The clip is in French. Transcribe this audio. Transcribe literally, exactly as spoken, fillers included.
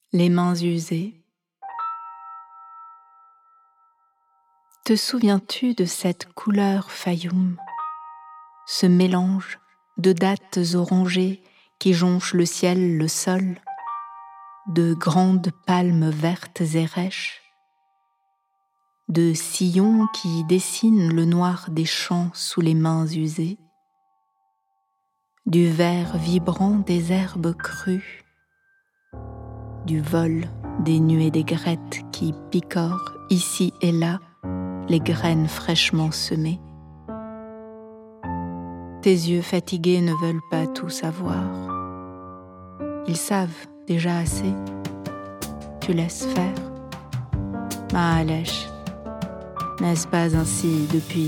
Les mains usées. Te souviens-tu de cette couleur fayoum, ce mélange de dattes orangées qui jonchent le ciel, le sol, de grandes palmes vertes et rêches, de sillons qui dessinent le noir des champs sous les mains usées, du vert vibrant des herbes crues, du vol des nuées d'aigrettes qui picorent ici et là les graines fraîchement semées. Tes yeux fatigués ne veulent pas tout savoir. Ils savent déjà assez. Tu laisses faire. Ma'alesh, n'est-ce pas ainsi depuis toujours ?